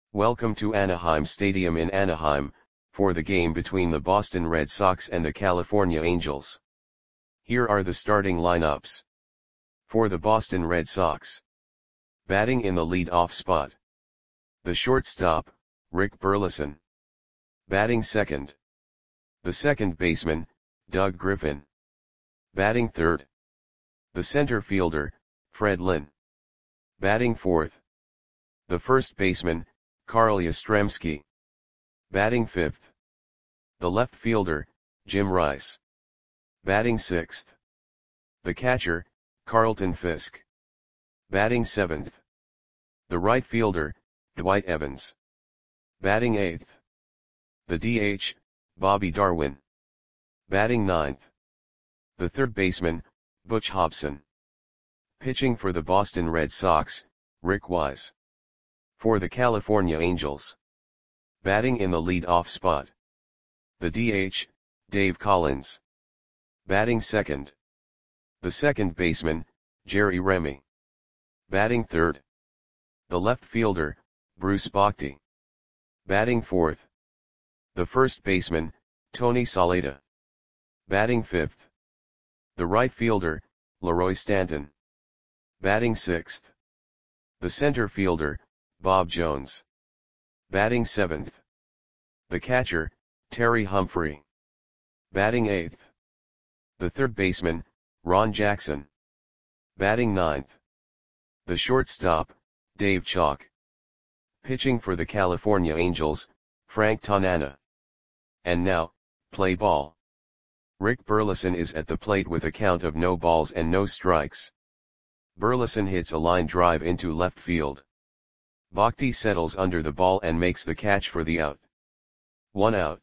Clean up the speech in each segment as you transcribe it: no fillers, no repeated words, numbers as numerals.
Welcome to Anaheim Stadium in Anaheim, for the game between the Boston Red Sox and the California Angels. Here are the starting lineups. For the Boston Red Sox. Batting in the lead-off spot. The shortstop, Rick Burleson. Batting second. The second baseman, Doug Griffin. Batting third. The center fielder, Fred Lynn. Batting fourth. The first baseman, Carl Yastrzemski. Batting fifth. The left fielder, Jim Rice. Batting sixth. The catcher, Carlton Fisk. Batting seventh. The right fielder, Dwight Evans. Batting eighth. The DH, Bobby Darwin. Batting ninth. The third baseman, Butch Hobson. Pitching for the Boston Red Sox, Rick Wise. For the California Angels. Batting in the lead-off spot. The DH, Dave Collins. Batting second. The second baseman, Jerry Remy. Batting third. The left fielder, Bruce Bochy. Batting fourth. The first baseman, Tony Saleta. Batting fifth. The right fielder, Leroy Stanton. Batting sixth. The center fielder, Bob Jones. Batting seventh. The catcher, Terry Humphrey. Batting eighth. The third baseman, Ron Jackson. Batting ninth. The shortstop, Dave Chalk. Pitching for the California Angels, Frank Tanana. And now, play ball. Rick Burleson is at the plate with a count of no balls and no strikes. Burleson hits a line drive into left field. Bochy settles under the ball and makes the catch for the out. 1 out.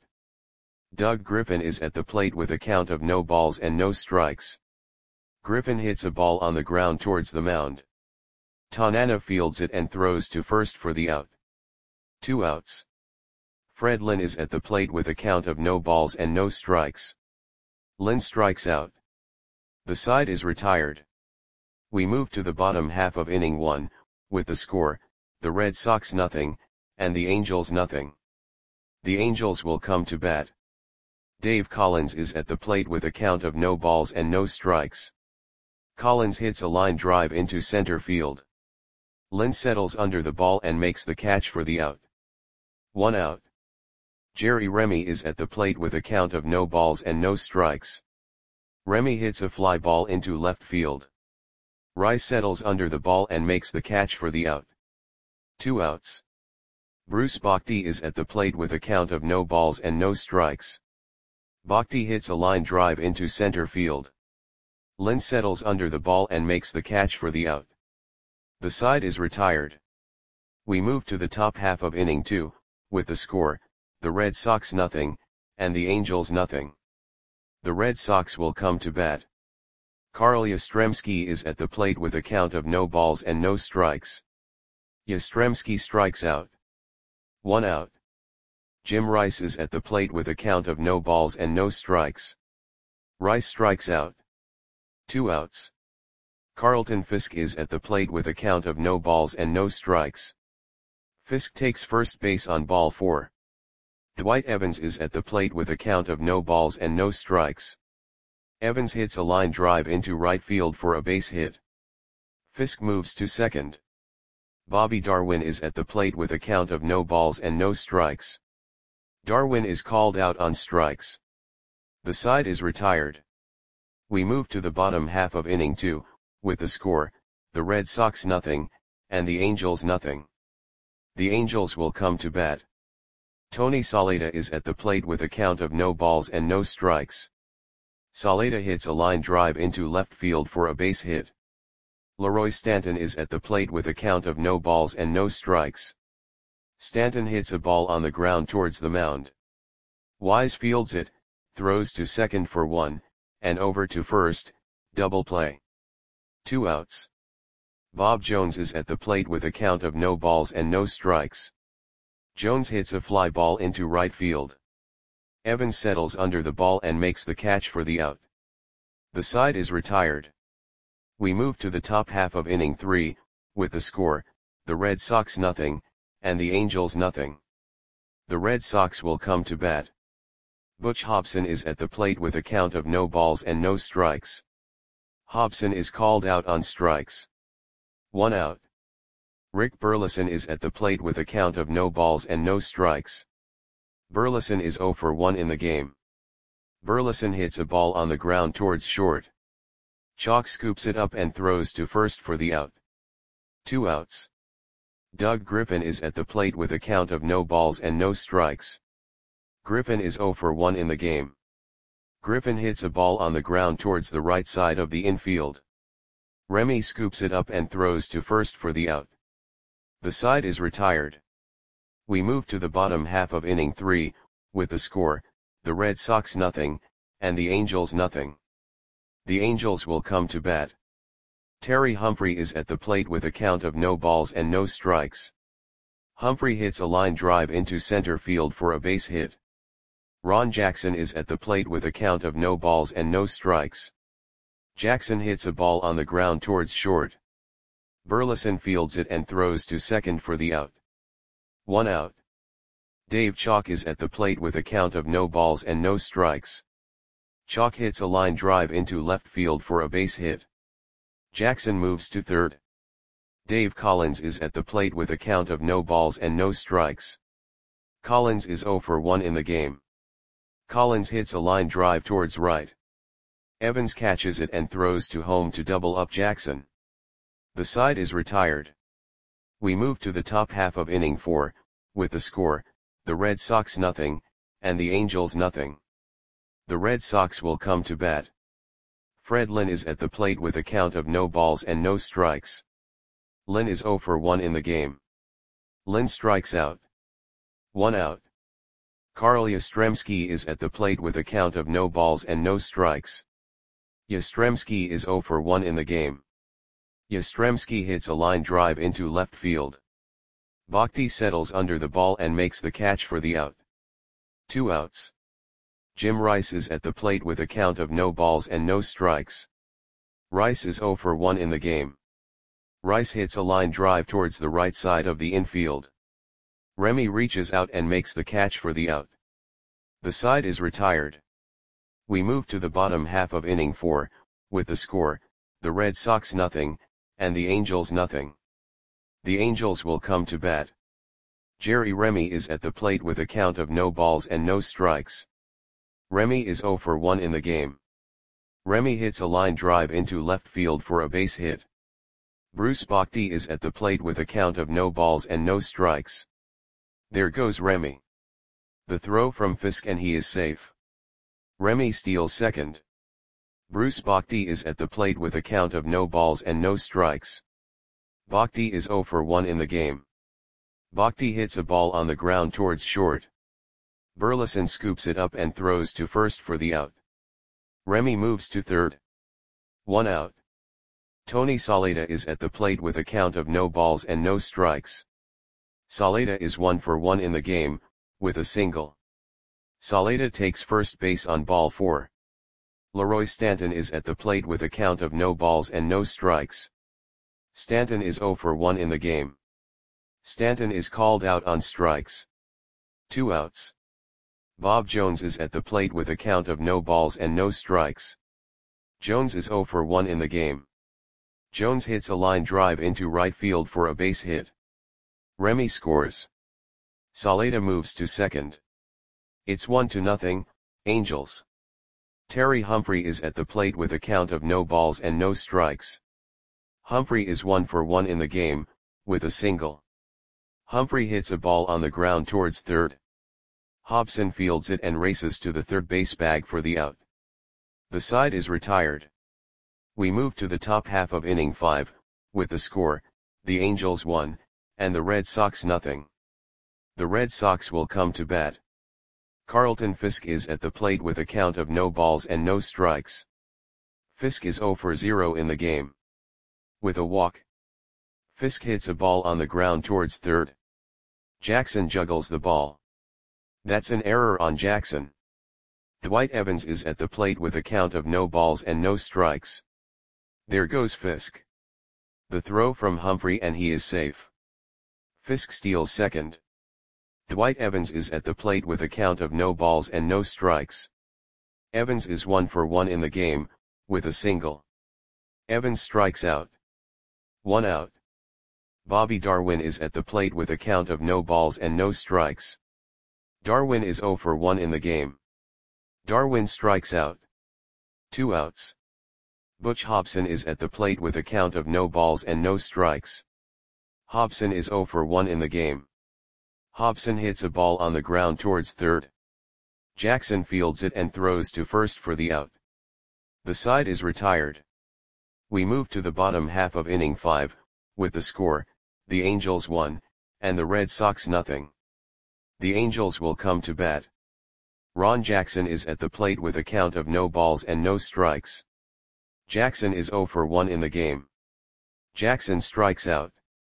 Doug Griffin is at the plate with a count of no balls and no strikes. Griffin hits a ball on the ground towards the mound. Tanana fields it and throws to first for the out. 2 outs. Fred Lynn is at the plate with a count of no balls and no strikes. Lynn strikes out. The side is retired. We move to the bottom half of inning 1, with the score, the Red Sox nothing, and the Angels nothing. The Angels will come to bat. Dave Collins is at the plate with a count of no balls and no strikes. Collins hits a line drive into center field. Lynn settles under the ball and makes the catch for the out. 1 out. Jerry Remy is at the plate with a count of no balls and no strikes. Remy hits a fly ball into left field. Rice settles under the ball and makes the catch for the out. 2 outs. Bruce Bochy is at the plate with a count of no balls and no strikes. Bochy hits a line drive into center field. Lynn settles under the ball and makes the catch for the out. The side is retired. We move to the top half of inning 2, with the score, the Red Sox nothing, and the Angels nothing. The Red Sox will come to bat. Carl Yastrzemski is at the plate with a count of no balls and no strikes. Yastrzemski strikes out. 1 out. Jim Rice is at the plate with a count of no balls and no strikes. Rice strikes out. 2 outs. Carlton Fisk is at the plate with a count of no balls and no strikes. Fisk takes first base on ball 4. Dwight Evans is at the plate with a count of no balls and no strikes. Evans hits a line drive into right field for a base hit. Fisk moves to second. Bobby Darwin is at the plate with a count of no balls and no strikes. Darwin is called out on strikes. The side is retired. We move to the bottom half of inning 2, with the score, the Red Sox nothing, and the Angels nothing. The Angels will come to bat. Tony Saleta is at the plate with a count of no balls and no strikes. Saleta hits a line drive into left field for a base hit. Leroy Stanton is at the plate with a count of no balls and no strikes. Stanton hits a ball on the ground towards the mound. Wise fields it, throws to second for 1, and over to first, double play. 2 outs. Bob Jones is at the plate with a count of no balls and no strikes. Jones hits a fly ball into right field. Evans settles under the ball and makes the catch for the out. The side is retired. We move to the top half of inning 3, with the score, the Red Sox nothing, and the Angels nothing. The Red Sox will come to bat. Butch Hobson is at the plate with a count of no balls and no strikes. Hobson is called out on strikes. 1 out. Rick Burleson is at the plate with a count of no balls and no strikes. Burleson is 0 for 1 in the game. Burleson hits a ball on the ground towards short. Chalk scoops it up and throws to first for the out. 2 outs. Doug Griffin is at the plate with a count of no balls and no strikes. Griffin is 0 for 1 in the game. Griffin hits a ball on the ground towards the right side of the infield. Remy scoops it up and throws to first for the out. The side is retired. We move to the bottom half of inning 3, with the score, the Red Sox nothing, and the Angels nothing. The Angels will come to bat. Terry Humphrey is at the plate with a count of no balls and no strikes. Humphrey hits a line drive into center field for a base hit. Ron Jackson is at the plate with a count of no balls and no strikes. Jackson hits a ball on the ground towards short. Burleson fields it and throws to second for the out. 1 out. Dave Chalk is at the plate with a count of no balls and no strikes. Chalk hits a line drive into left field for a base hit. Jackson moves to third. Dave Collins is at the plate with a count of no balls and no strikes. Collins is 0 for 1 in the game. Collins hits a line drive towards right. Evans catches it and throws to home to double up Jackson. The side is retired. We move to the top half of inning 4, with the score, the Red Sox nothing, and the Angels nothing. The Red Sox will come to bat. Fred Lynn is at the plate with a count of no balls and no strikes. Lynn is 0 for 1 in the game. Lynn strikes out. 1 out. Carl Yastrzemski is at the plate with a count of no balls and no strikes. Yastrzemski is 0 for 1 in the game. Yastrzemski hits a line drive into left field. Bhakti settles under the ball and makes the catch for the out. 2 outs. Jim Rice is at the plate with a count of no balls and no strikes. Rice is 0 for 1 in the game. Rice hits a line drive towards the right side of the infield. Remy reaches out and makes the catch for the out. The side is retired. We move to the bottom half of inning 4, with the score, the Red Sox nothing, and the Angels nothing. The Angels will come to bat. Jerry Remy is at the plate with a count of no balls and no strikes. Remy is 0 for 1 in the game. Remy hits a line drive into left field for a base hit. Bruce Bhakti is at the plate with a count of no balls and no strikes. There goes Remy. The throw from Fisk and he is safe. Remy steals second. Bruce Bhakti is at the plate with a count of no balls and no strikes. Bhakti is 0 for 1 in the game. Bhakti hits a ball on the ground towards short. Burleson scoops it up and throws to first for the out. Remy moves to third. 1 out. Tony Saleta is at the plate with a count of no balls and no strikes. Saleta is 1 for 1 in the game, with a single. Saleta takes first base on ball 4. Leroy Stanton is at the plate with a count of no balls and no strikes. Stanton is 0 for 1 in the game. Stanton is called out on strikes. 2 outs. Bob Jones is at the plate with a count of no balls and no strikes. Jones is 0 for 1 in the game. Jones hits a line drive into right field for a base hit. Remy scores. Saleta moves to second. It's 1-0, Angels. Terry Humphrey is at the plate with a count of no balls and no strikes. Humphrey is 1 for 1 in the game, with a single. Humphrey hits a ball on the ground towards third. Hobson fields it and races to the third base bag for the out. The side is retired. We move to the top half of inning 5, with the score, the Angels 1, and the Red Sox nothing. The Red Sox will come to bat. Carlton Fisk is at the plate with a count of no balls and no strikes. Fisk is 0 for 0 in the game. With a walk. Fisk hits a ball on the ground towards third. Jackson juggles the ball. That's an error on Jackson. Dwight Evans is at the plate with a count of no balls and no strikes. There goes Fisk. The throw from Humphrey and he is safe. Fisk steals second. Dwight Evans is at the plate with a count of no balls and no strikes. Evans is 1 for 1 in the game, with a single. Evans strikes out. 1 out. Bobby Darwin is at the plate with a count of no balls and no strikes. Darwin is 0 for 1 in the game. Darwin strikes out. 2 outs. Butch Hobson is at the plate with a count of no balls and no strikes. Hobson is 0 for 1 in the game. Hobson hits a ball on the ground towards third. Jackson fields it and throws to first for the out. The side is retired. We move to the bottom half of inning 5, with the score, the Angels 1, and the Red Sox nothing. The Angels will come to bat. Ron Jackson is at the plate with a count of no balls and no strikes. Jackson is 0 for 1 in the game. Jackson strikes out.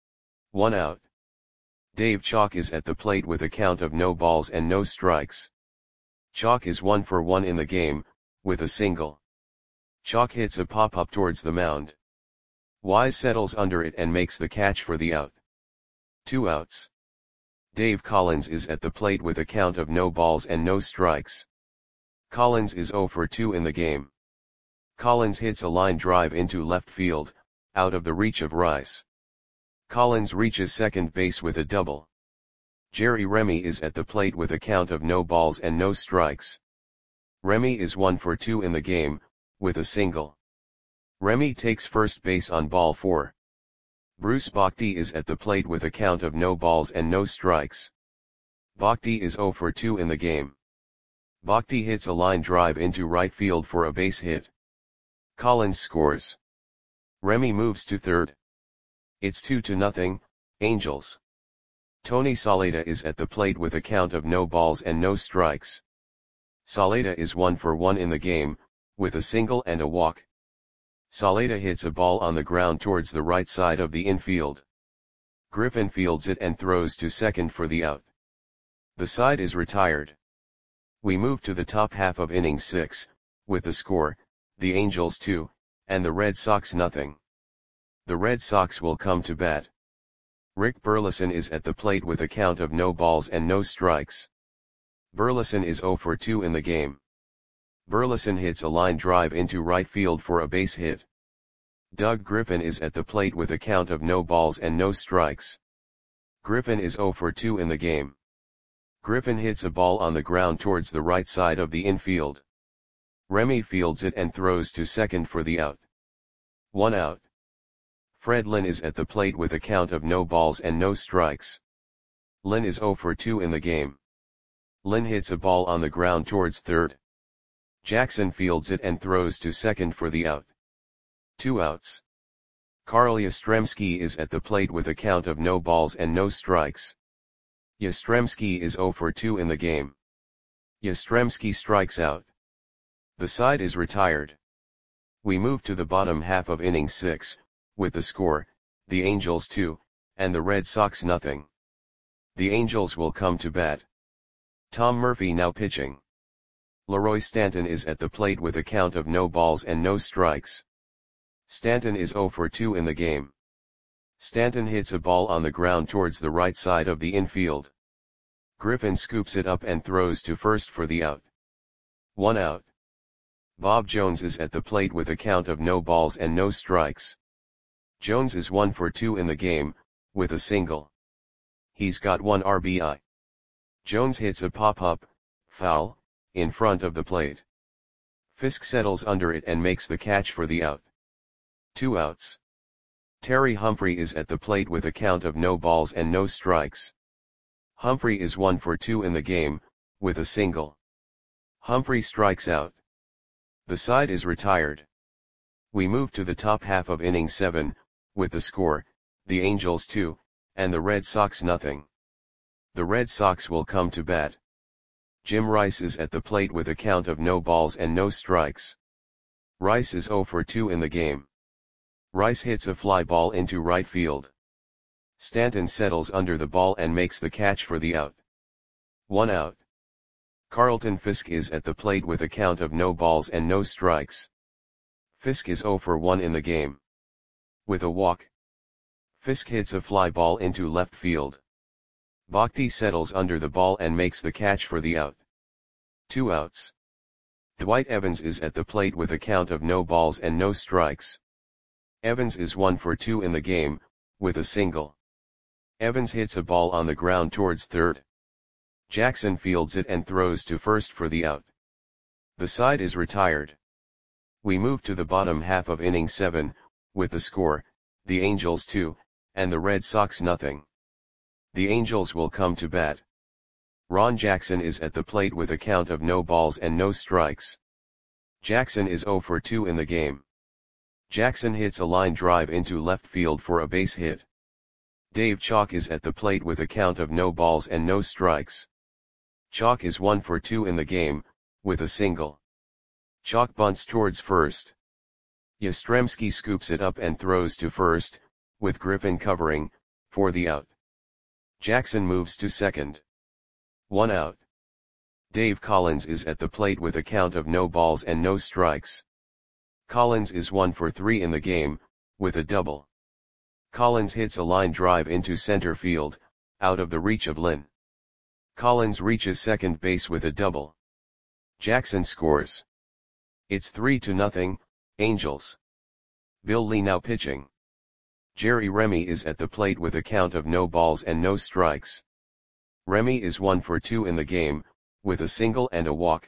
1 out. Dave Chalk is at the plate with a count of no balls and no strikes. Chalk is 1 for 1 in the game, with a single. Chalk hits a pop-up towards the mound. Wise settles under it and makes the catch for the out. 2 outs. Dave Collins is at the plate with a count of no balls and no strikes. Collins is 0 for 2 in the game. Collins hits a line drive into left field, out of the reach of Rice. Collins reaches second base with a double. Jerry Remy is at the plate with a count of no balls and no strikes. Remy is 1 for 2 in the game, with a single. Remy takes first base on ball 4. Bruce Bochy is at the plate with a count of no balls and no strikes. Bochy is 0 for 2 in the game. Bochy hits a line drive into right field for a base hit. Collins scores. Remy moves to third. It's 2-0, Angels. Tony Saleta is at the plate with a count of no balls and no strikes. Saleta is 1 for 1 in the game, with a single and a walk. Saleta hits a ball on the ground towards the right side of the infield. Griffin fields it and throws to second for the out. The side is retired. We move to the top half of inning 6, with the score, the Angels 2, and the Red Sox nothing. The Red Sox will come to bat. Rick Burleson is at the plate with a count of no balls and no strikes. Burleson is 0 for 2 in the game. Burleson hits a line drive into right field for a base hit. Doug Griffin is at the plate with a count of no balls and no strikes. Griffin is 0 for 2 in the game. Griffin hits a ball on the ground towards the right side of the infield. Remy fields it and throws to second for the out. 1 out. Fred Lynn is at the plate with a count of no balls and no strikes. Lynn is 0 for 2 in the game. Lynn hits a ball on the ground towards third. Jackson fields it and throws to second for the out. 2 outs. Carl Yastrzemski is at the plate with a count of no balls and no strikes. Yastrzemski is 0 for 2 in the game. Yastrzemski strikes out. The side is retired. We move to the bottom half of inning 6, with the score, the Angels 2, and the Red Sox nothing. The Angels will come to bat. Tom Murphy now pitching. Leroy Stanton is at the plate with a count of no balls and no strikes. Stanton is 0 for 2 in the game. Stanton hits a ball on the ground towards the right side of the infield. Griffin scoops it up and throws to first for the out. 1 out. Bob Jones is at the plate with a count of no balls and no strikes. Jones is 1 for 2 in the game, with a single. He's got 1 RBI. Jones hits a pop-up, foul, in front of the plate. Fisk settles under it and makes the catch for the out. 2 outs. Terry Humphrey is at the plate with a count of no balls and no strikes. Humphrey is 1 for 2 in the game, with a single. Humphrey strikes out. The side is retired. We move to the top half of inning 7, with the score, the Angels 2, and the Red Sox nothing. The Red Sox will come to bat. Jim Rice is at the plate with a count of no balls and no strikes. Rice is 0 for 2 in the game. Rice hits a fly ball into right field. Stanton settles under the ball and makes the catch for the out. 1 out. Carlton Fisk is at the plate with a count of no balls and no strikes. Fisk is 0 for 1 in the game. With a walk. Fisk hits a fly ball into left field. Bhakti settles under the ball and makes the catch for the out. 2 outs. Dwight Evans is at the plate with a count of no balls and no strikes. Evans is 1 for 2 in the game, with a single. Evans hits a ball on the ground towards third. Jackson fields it and throws to first for the out. The side is retired. We move to the bottom half of inning 7, with the score, the Angels 2, and the Red Sox nothing. The Angels will come to bat. Ron Jackson is at the plate with a count of no balls and no strikes. Jackson is 0 for 2 in the game. Jackson hits a line drive into left field for a base hit. Dave Chalk is at the plate with a count of no balls and no strikes. Chalk is 1 for 2 in the game, with a single. Chalk bunts towards first. Yastrzemski scoops it up and throws to first, with Griffin covering, for the out. Jackson moves to second. 1 out. Dave Collins is at the plate with a count of no balls and no strikes. Collins is 1 for 3 in the game, with a double. Collins hits a line drive into center field, out of the reach of Lynn. Collins reaches second base with a double. Jackson scores. It's 3-0, Angels. Bill Lee now pitching. Jerry Remy is at the plate with a count of no balls and no strikes. Remy is 1 for 2 in the game, with a single and a walk.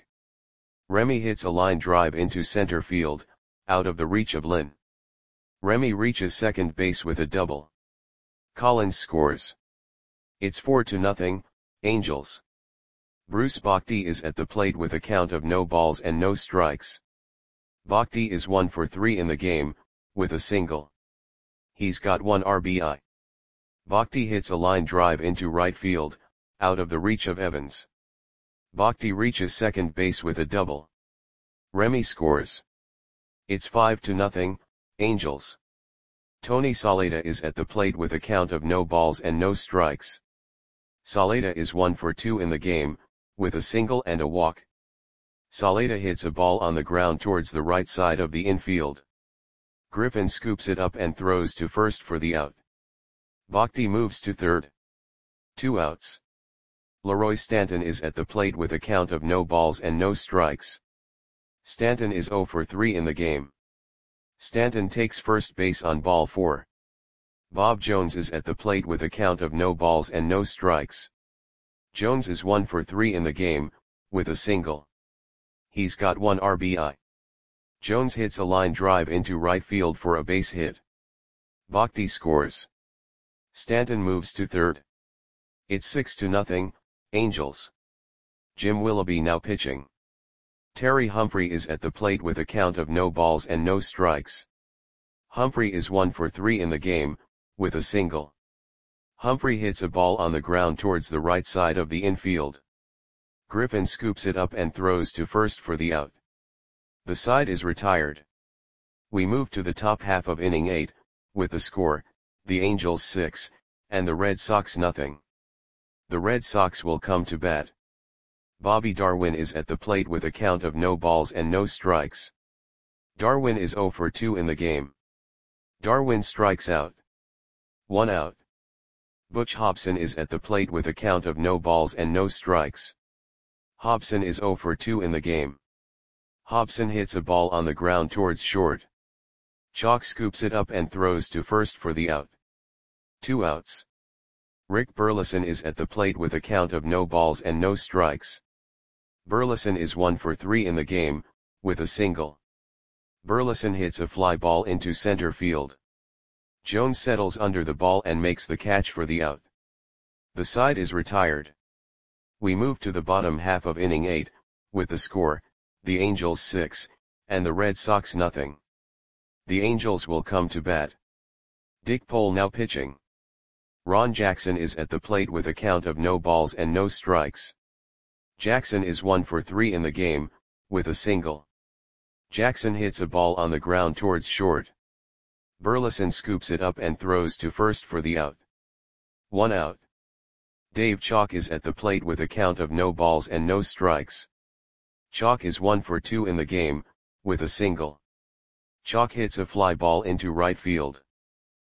Remy hits a line drive into center field, out of the reach of Lynn. Remy reaches second base with a double. Collins scores. It's 4-0, Angels. Bruce Bhakti is at the plate with a count of no balls and no strikes. Bhakti is 1 for 3 in the game, with a single. He's got 1 RBI. Bhakti hits a line drive into right field, out of the reach of Evans. Bhakti reaches second base with a double. Remy scores. It's 5-0, Angels. Tony Saleta is at the plate with a count of no balls and no strikes. Saleta is 1 for 2 in the game, with a single and a walk. Saleta hits a ball on the ground towards the right side of the infield. Griffin scoops it up and throws to first for the out. Bhakti moves to third. 2 outs. Leroy Stanton is at the plate with a count of no balls and no strikes. Stanton is 0 for 3 in the game. Stanton takes first base on ball 4. Bob Jones is at the plate with a count of no balls and no strikes. Jones is 1 for 3 in the game, with a single. He's got 1 RBI. Jones hits a line drive into right field for a base hit. Bhakti scores. Stanton moves to third. It's 6-0, Angels. Jim Willoughby now pitching. Terry Humphrey is at the plate with a count of no balls and no strikes. Humphrey is 1 for 3 in the game, with a single. Humphrey hits a ball on the ground towards the right side of the infield. Griffin scoops it up and throws to first for the out. The side is retired. We move to the top half of inning 8, with the score, the Angels 6, and the Red Sox nothing. The Red Sox will come to bat. Bobby Darwin is at the plate with a count of no balls and no strikes. Darwin is 0 for 2 in the game. Darwin strikes out. 1 out. Butch Hobson is at the plate with a count of no balls and no strikes. Hobson is 0 for 2 in the game. Hobson hits a ball on the ground towards short. Chalk scoops it up and throws to first for the out. 2 outs. Rick Burleson is at the plate with a count of no balls and no strikes. Burleson is 1 for 3 in the game, with a single. Burleson hits a fly ball into center field. Jones settles under the ball and makes the catch for the out. The side is retired. We move to the bottom half of inning 8, with the score, the Angels 6, and the Red Sox nothing. The Angels will come to bat. Dick Pole now pitching. Ron Jackson is at the plate with a count of no balls and no strikes. Jackson is 1 for 3 in the game, with a single. Jackson hits a ball on the ground towards short. Burleson scoops it up and throws to first for the out. 1 out. Dave Chalk is at the plate with a count of no balls and no strikes. Chalk is 1 for 2 in the game, with a single. Chalk hits a fly ball into right field.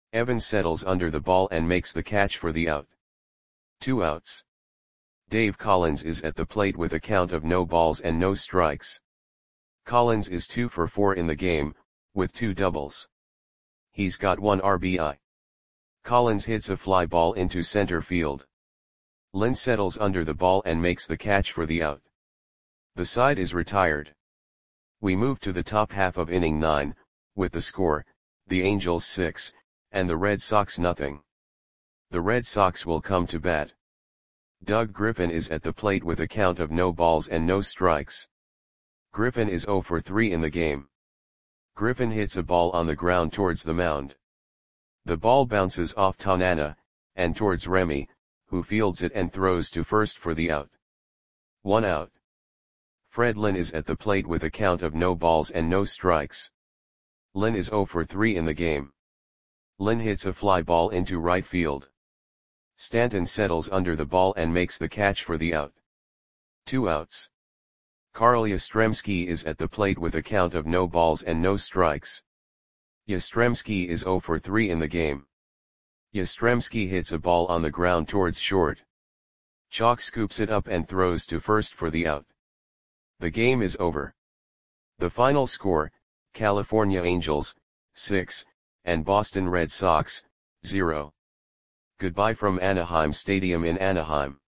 Evans settles under the ball and makes the catch for the out. 2 outs. Dave Collins is at the plate with a count of no balls and no strikes. Collins is 2 for 4 in the game, with 2 doubles. He's got 1 RBI. Collins hits a fly ball into center field. Lynn settles under the ball and makes the catch for the out. The side is retired. We move to the top half of inning 9, with the score, the Angels 6, and the Red Sox nothing. The Red Sox will come to bat. Doug Griffin is at the plate with a count of no balls and no strikes. Griffin is 0 for 3 in the game. Griffin hits a ball on the ground towards the mound. The ball bounces off Tanana, and towards Remy, who fields it and throws to first for the out. 1 out. Fred Lynn is at the plate with a count of no balls and no strikes. Lynn is 0 for 3 in the game. Lynn hits a fly ball into right field. Stanton settles under the ball and makes the catch for the out. 2 outs. Carl Yastrzemski is at the plate with a count of no balls and no strikes. Yastrzemski is 0 for 3 in the game. Yastrzemski hits a ball on the ground towards short. Chalk scoops it up and throws to first for the out. The game is over. The final score, California Angels, 6, and Boston Red Sox, 0. Goodbye from Anaheim Stadium in Anaheim.